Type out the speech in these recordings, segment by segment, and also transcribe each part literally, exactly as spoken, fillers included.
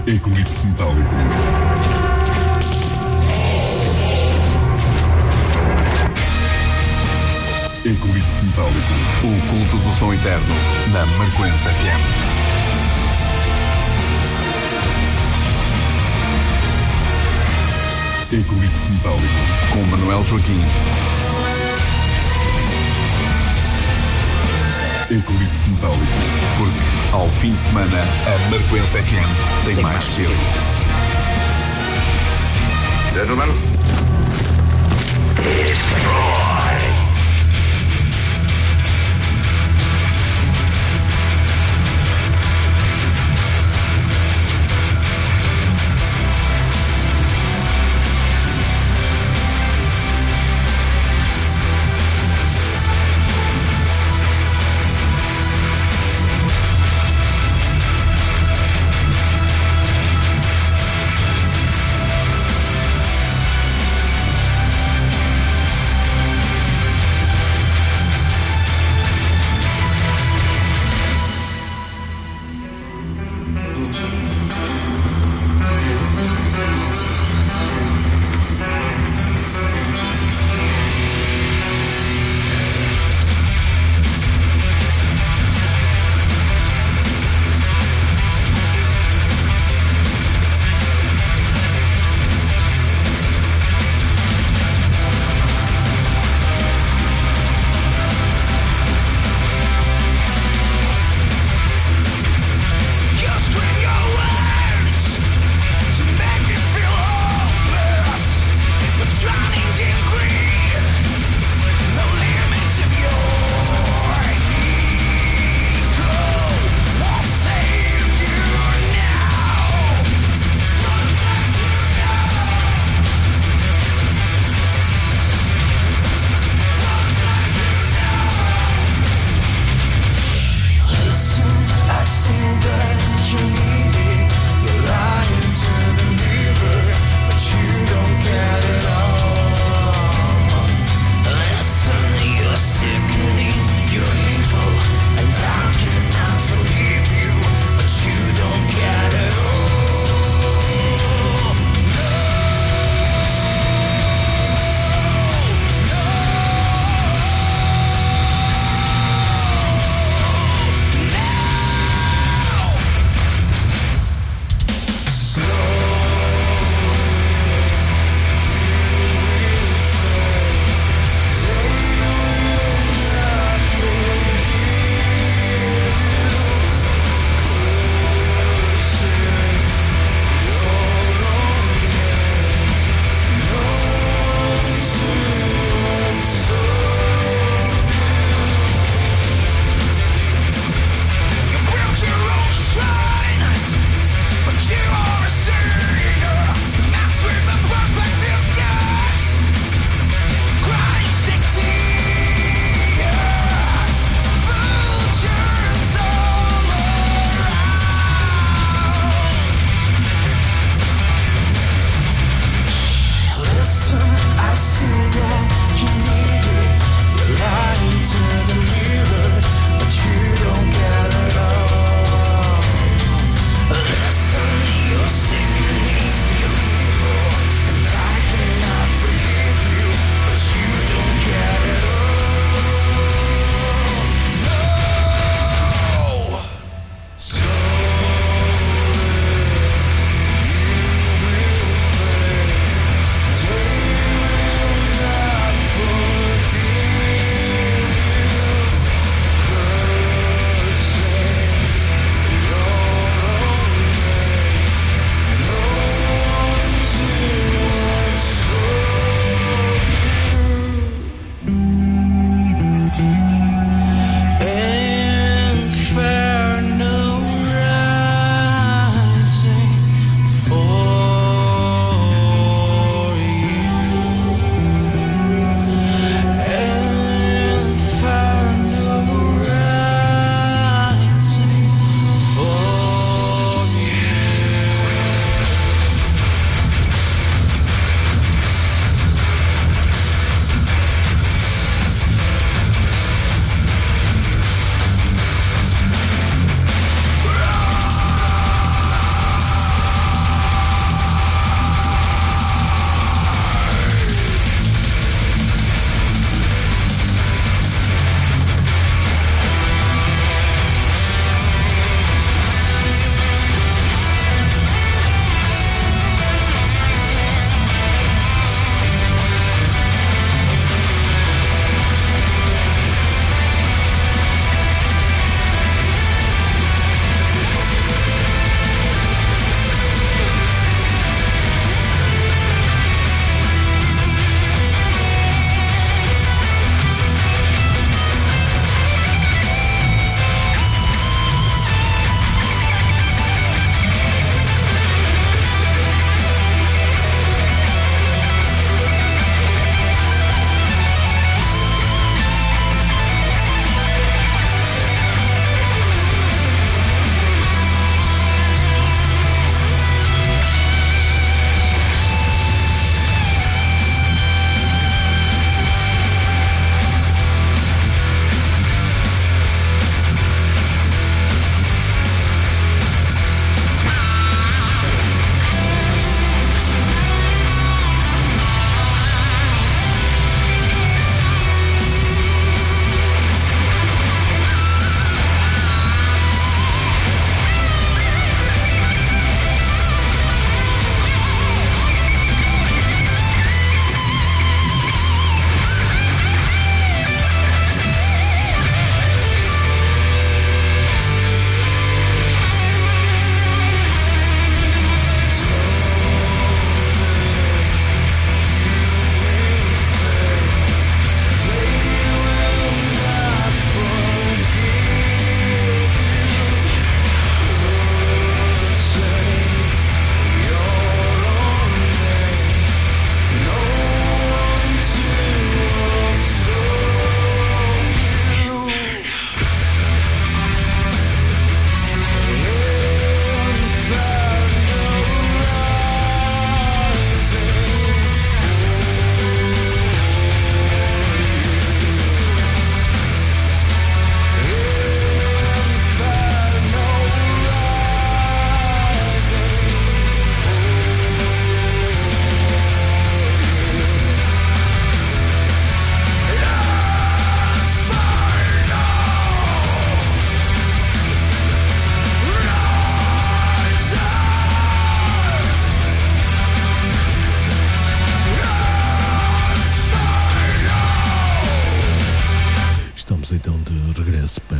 Eclipse Metálico. Eclipse Metálico. O culto do som eterno na Marcoense F M. Eclipse Metálico com Manuel Joaquim. Eclipse Metálico, porque ao fim de semana a Marcoense F M tem, tem mais peso. Gentlemen, destroy.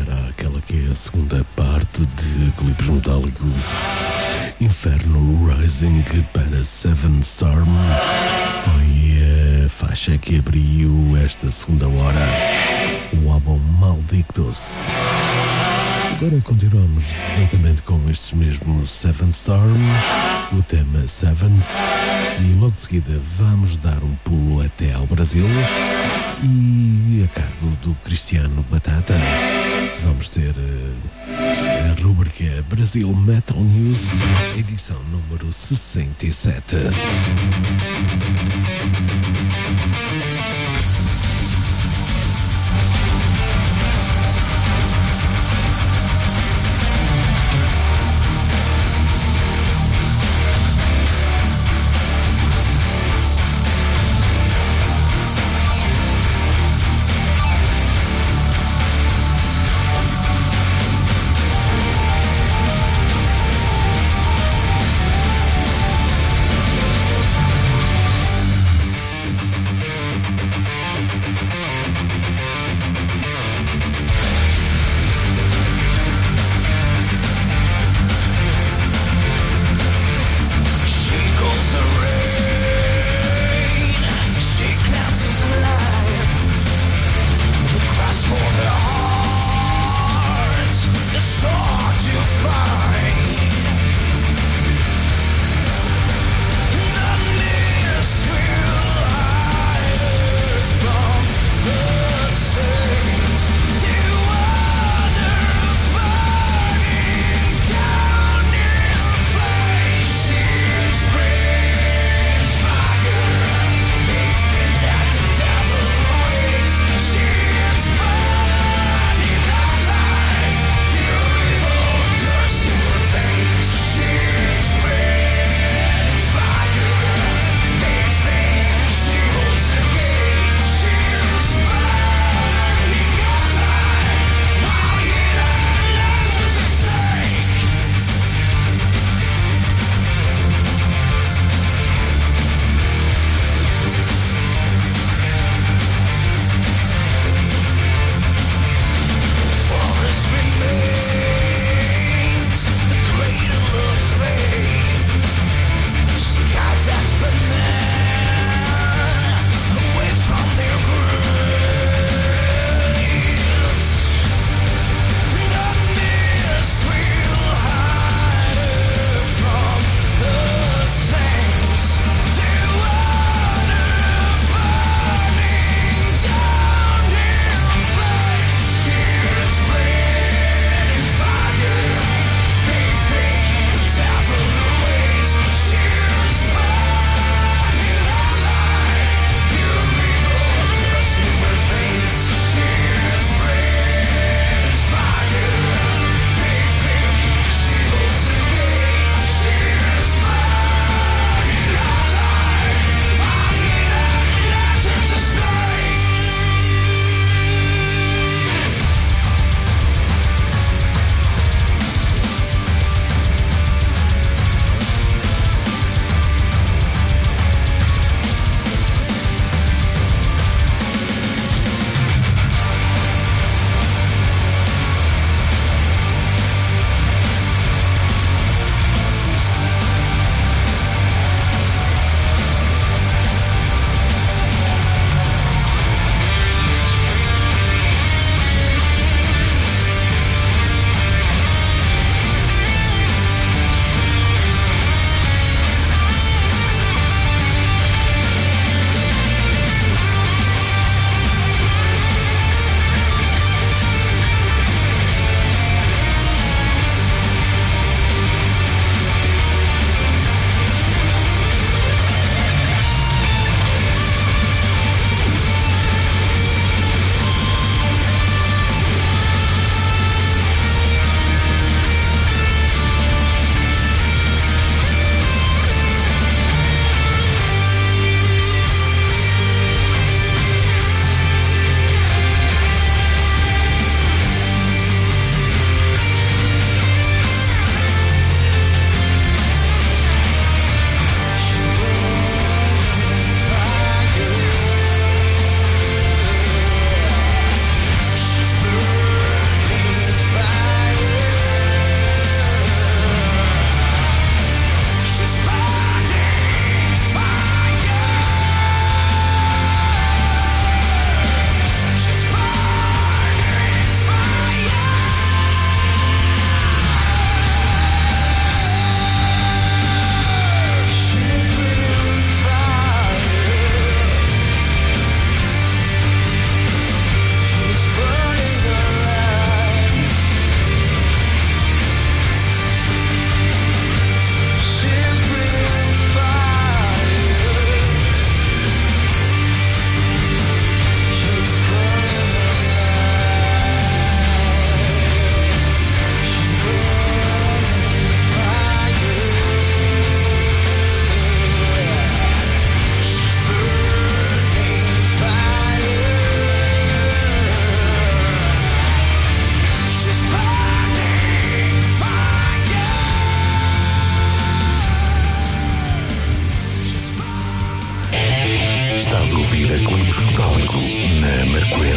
para aquela que é a segunda parte de Eclipse Metálico. Inferno Rising para Seven Storm foi a faixa que abriu esta segunda hora, o álbum Maldictus. Agora continuamos exatamente com estes mesmos Seven Storm, o tema Seventh, e logo de seguida vamos dar um pulo até ao Brasil e a cargo do Cristiano Batata vamos ter uh, a rubrica Brasil Metal News, edição número sessenta e sete.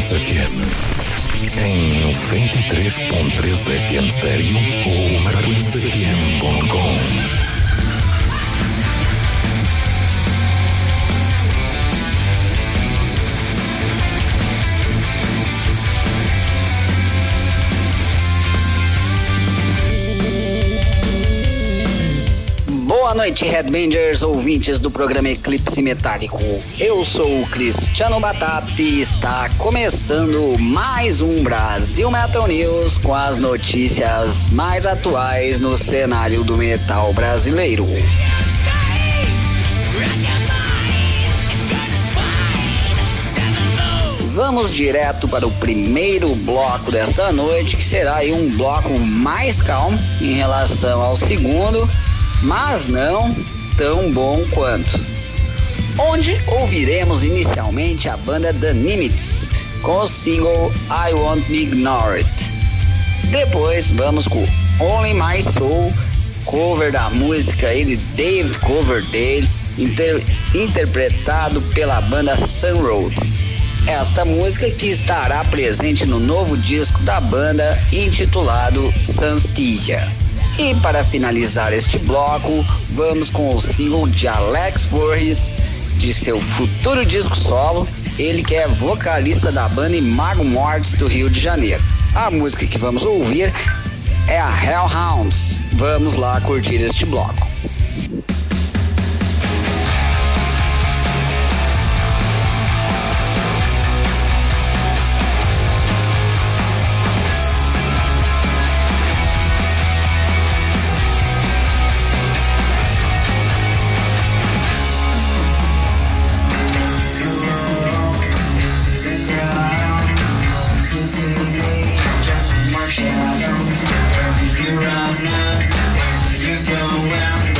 Marquense F M. Em noventa e três ponto três F M estéreo ou marquense f m ponto com. Boa noite, Headbangers, ouvintes do programa Eclipse Metálico. Eu sou o Cristiano Batata e está começando mais um Brasil Metal News com as notícias mais atuais no cenário do metal brasileiro. Vamos direto para o primeiro bloco desta noite, que será aí um bloco mais calmo em relação ao segundo, mas não tão bom quanto. Onde ouviremos inicialmente a banda The Nimitz com o single I Won't Be Ignored. Depois vamos com Only My Soul, cover da música aí de David Coverdale, inter- interpretado pela banda Sun Road. Esta música que estará presente no novo disco da banda intitulado Sunstia. E para finalizar este bloco, vamos com o single de Alex Voorhees, de seu futuro disco solo, ele que é vocalista da banda Imago Mortis do Rio de Janeiro. A música que vamos ouvir é a Hellhounds. Vamos lá curtir este bloco. Shadow, wherever you run, wherever you go, well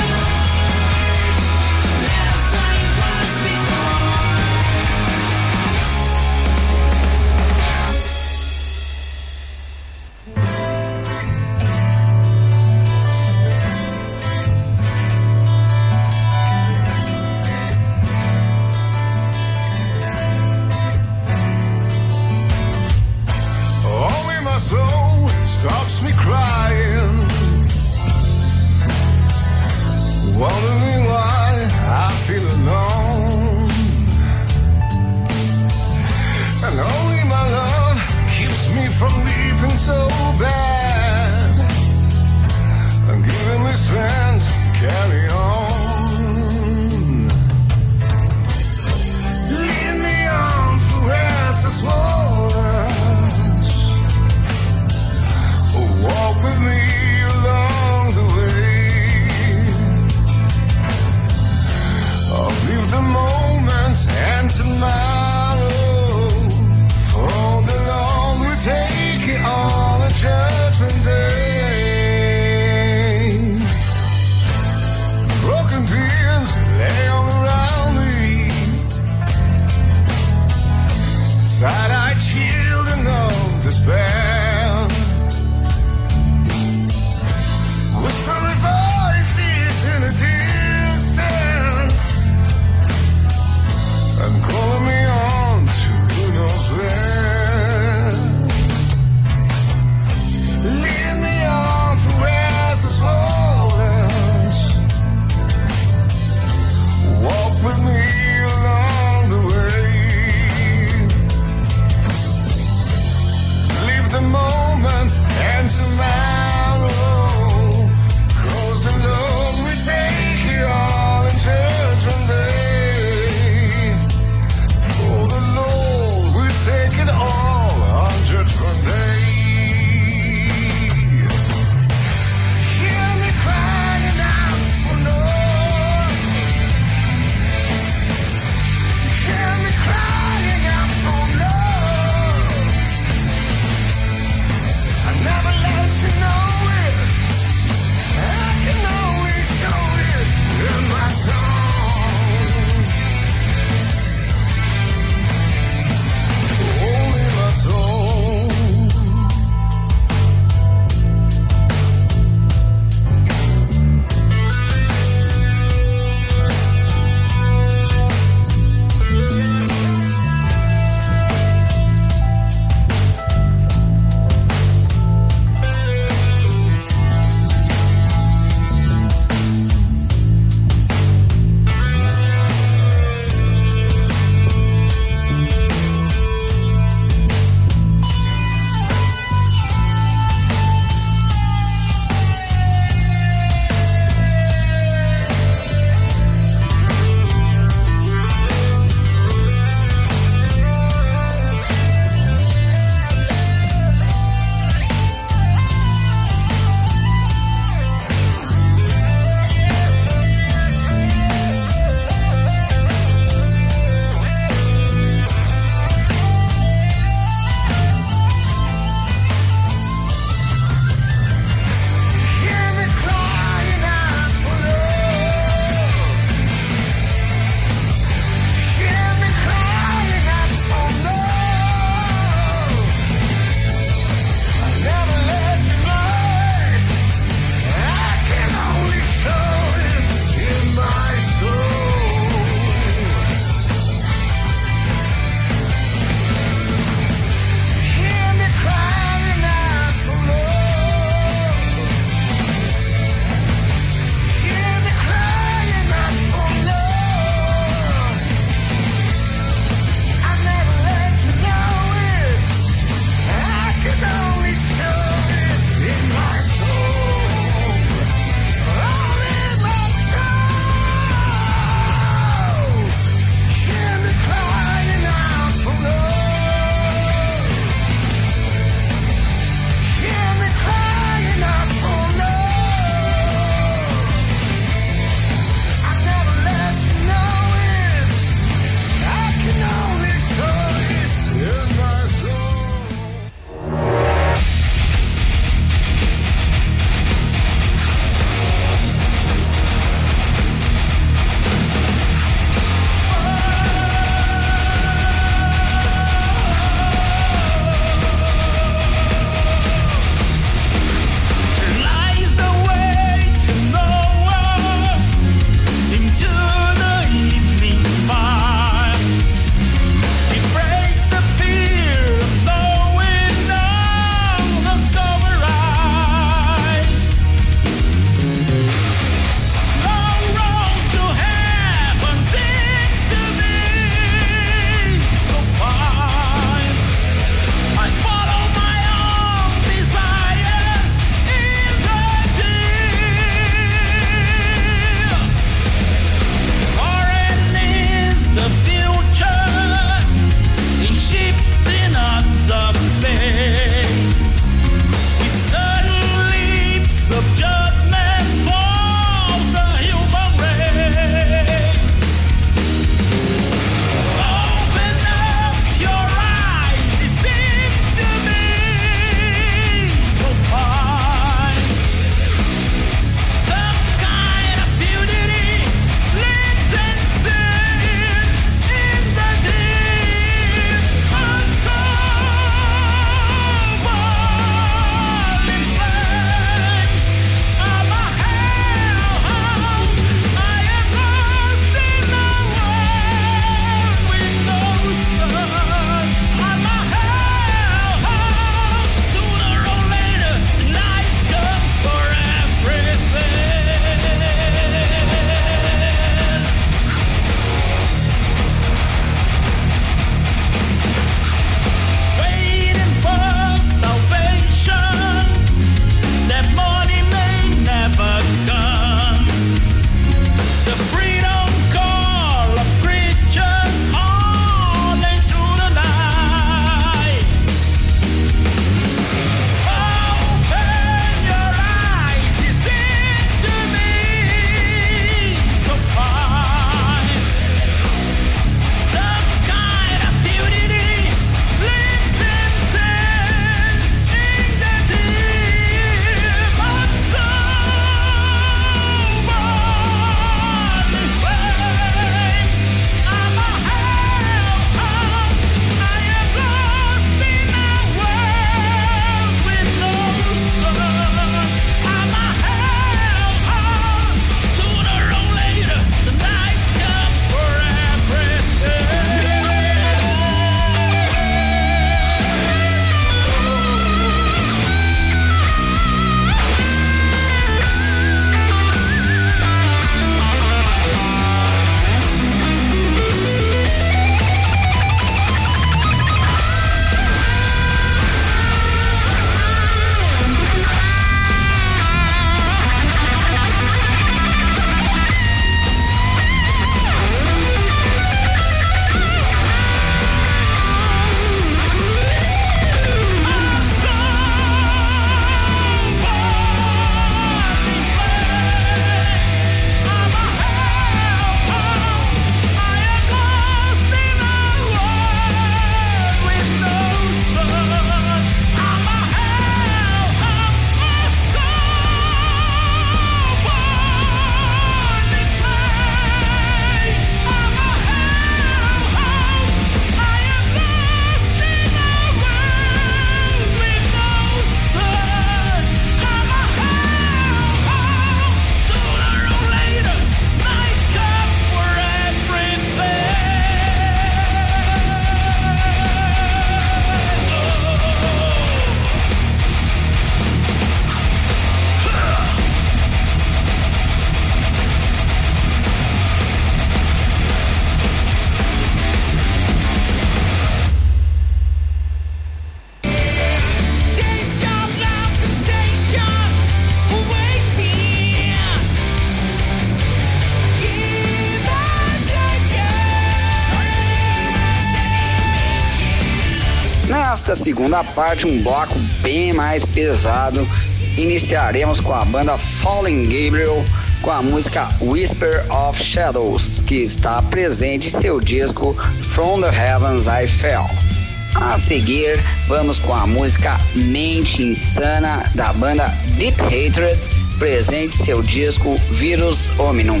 Nesta segunda parte, um bloco bem mais pesado, iniciaremos com a banda Fallen Gabriel com a música Whisper of Shadows, que está presente em seu disco From the Heavens I Fell. A seguir, vamos com a música Mente Insana da banda Deep Hatred, presente em seu disco Virus Hominum.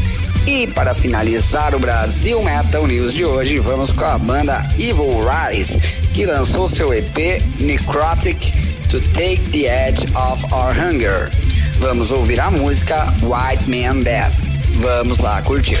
E para finalizar o Brasil Metal News de hoje, vamos com a banda Evil Rise, que lançou seu E P Necrotic to Take the Edge of Our Hunger. Vamos ouvir a música White Man Dead. Vamos lá curtir.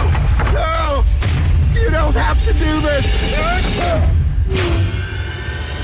have to do this!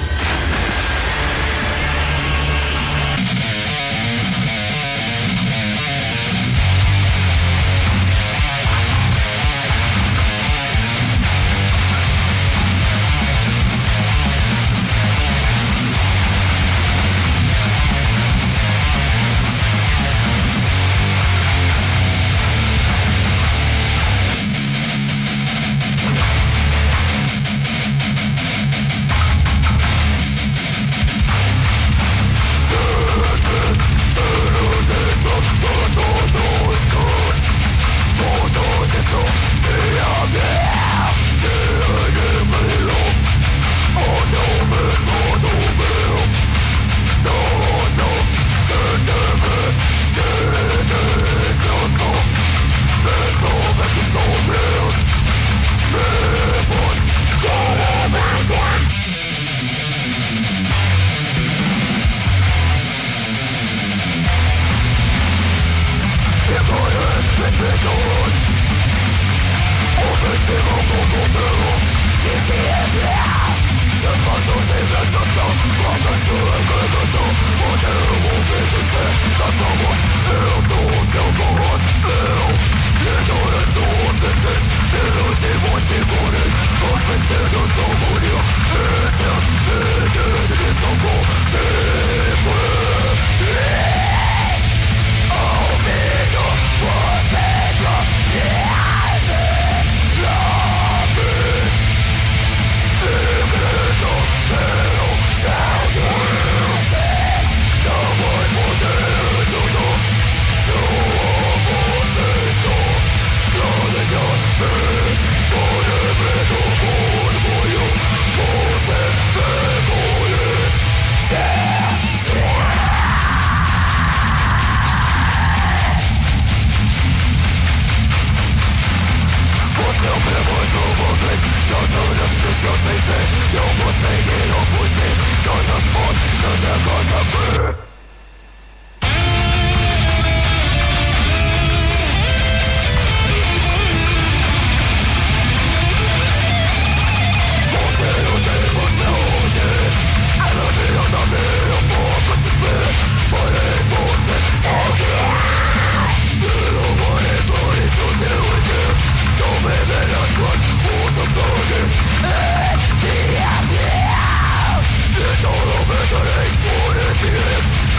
Todo me daré por el tiempo.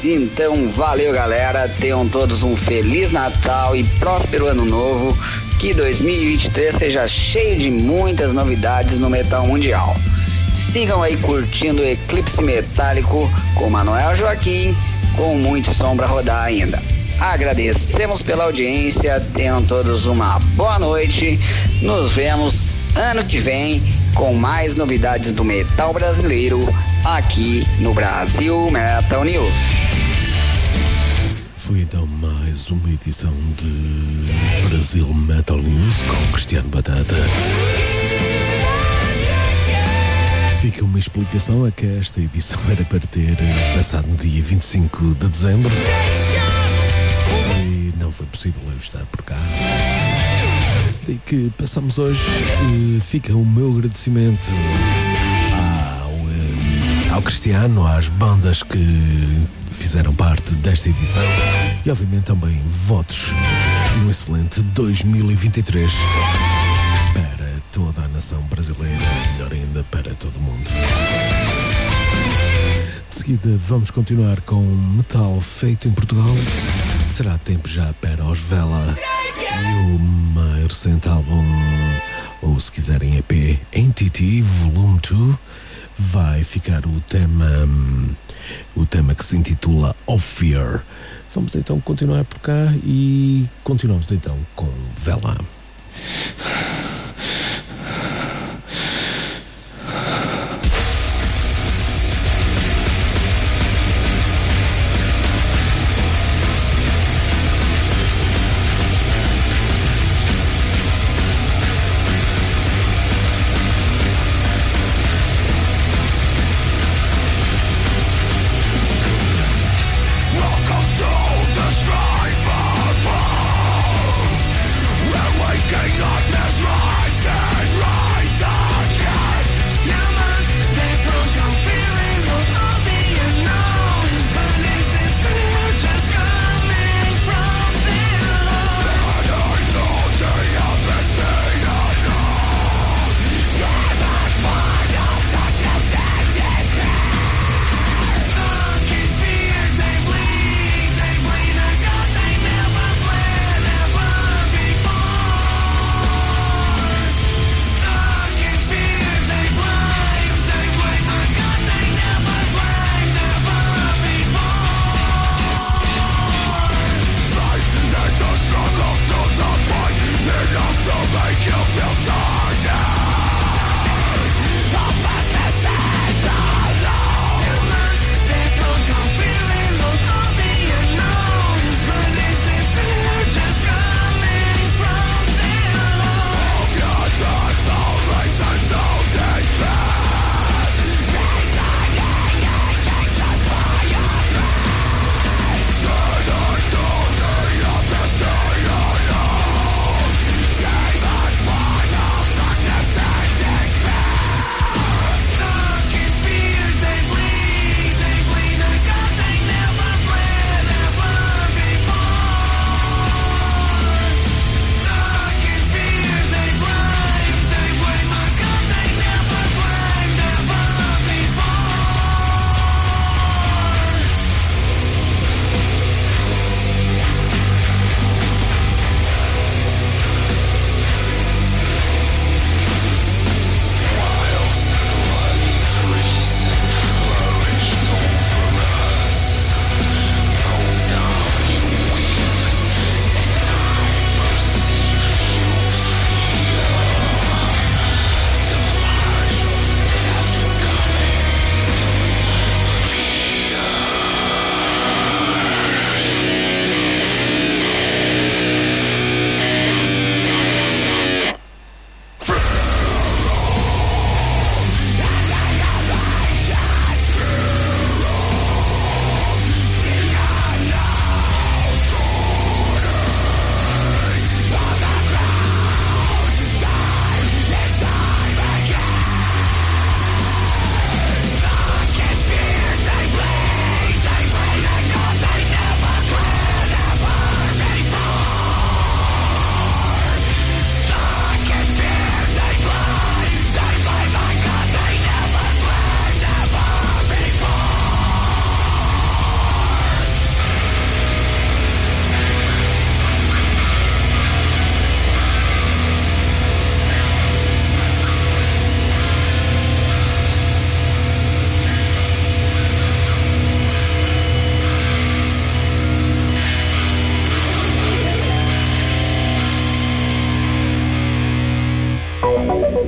então valeu, galera. Tenham todos um Feliz Natal e próspero Ano Novo. Que dois mil e vinte e três seja cheio de muitas novidades no metal mundial. Sigam aí curtindo o Eclipse Metálico com Manuel Joaquim, com muito som pra rodar ainda. Agradecemos pela audiência, tenham todos uma boa noite. Nos vemos ano que vem com mais novidades do metal brasileiro aqui no Brasil Metal News. Foi então mais uma edição de Brasil Metal News com Cristiano Batata. Fica uma explicação a que esta edição era para ter passado no dia vinte e cinco de dezembro e não foi possível eu estar por cá. Daí que passamos hoje. Fica o meu agradecimento ao, ao Cristiano, às bandas que fizeram parte desta edição e obviamente também votos de um excelente dois mil e vinte e três para toda a nação brasileira, melhor ainda para todo o mundo. De seguida vamos continuar com metal feito em Portugal. Será tempo já para os Vela e o mais recente álbum, ou se quiserem E P, Entity Volume dois, vai ficar o tema, o tema que se intitula Of Fear. Vamos então continuar por cá e continuamos então com Vela. Waking up now.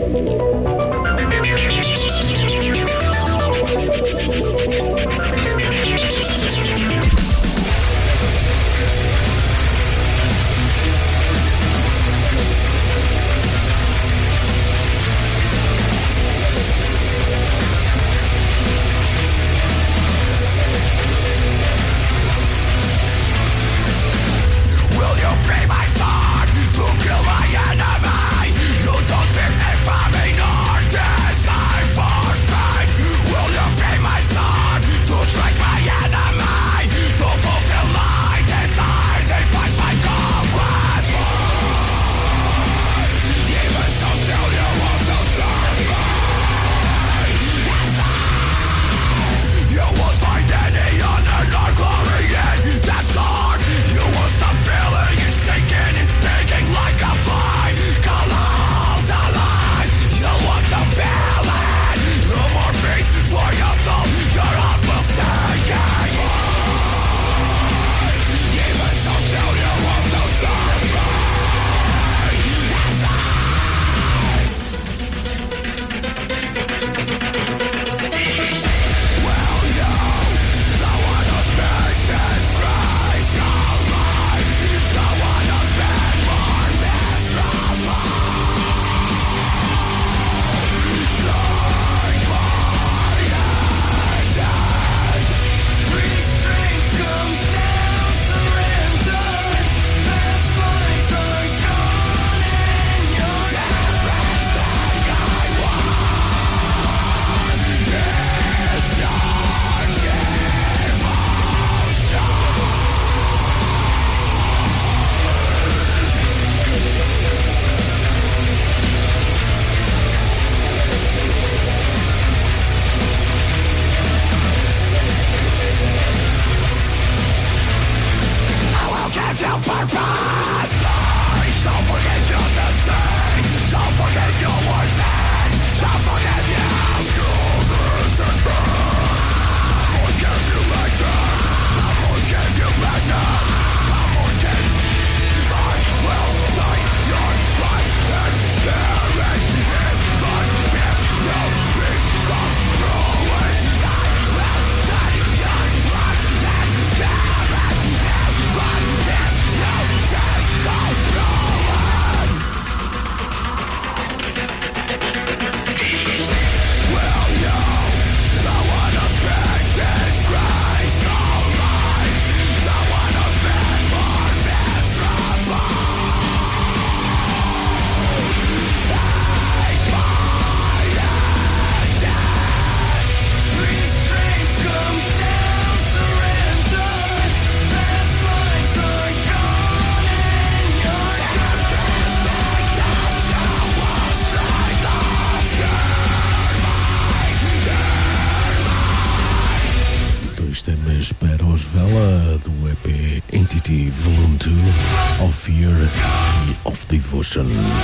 Vela do E P Entity Volume dois, Of Fear e Of Devotion.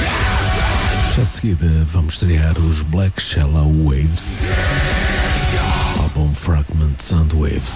Já de seguida vamos estrear os Black Shallow Waves, álbum Fragment Sound Waves.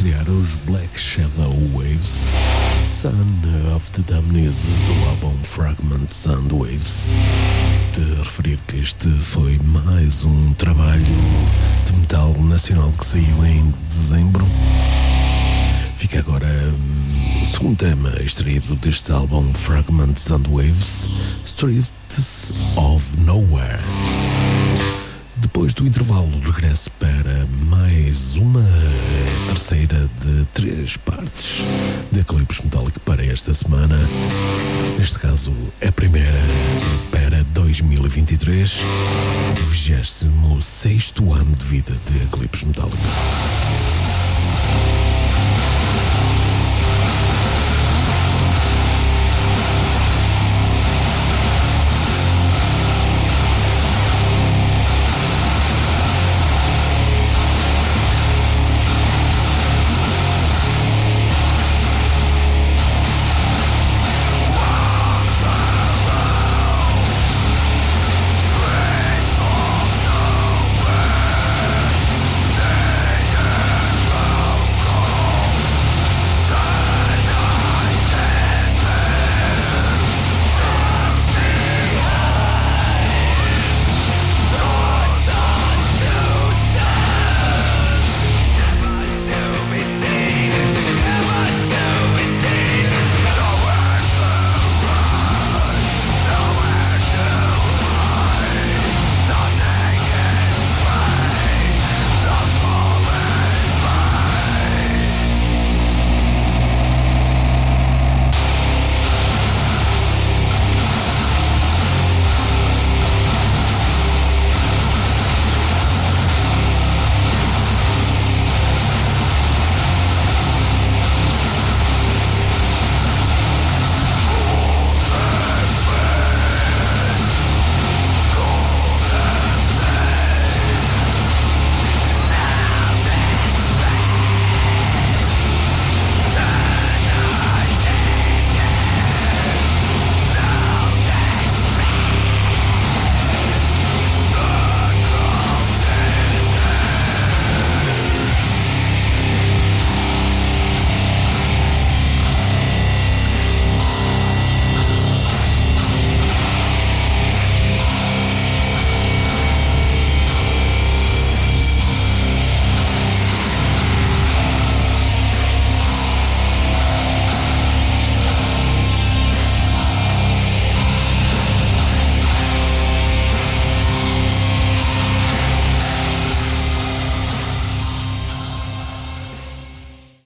estrear os Black Shadow Waves, Son of the Damned, do álbum Fragment Sound Waves. De referir que este foi mais um trabalho de metal nacional que saiu em dezembro. Fica agora hum, o segundo tema extraído deste álbum Fragment Sound Waves, Streets of Nowhere. Depois do intervalo, regresso para mais uma terceira de três partes de Eclipse Metálico para esta semana. Neste caso, a primeira para dois mil e vinte e três, vigésimo sexto ano de vida de Eclipse Metálico.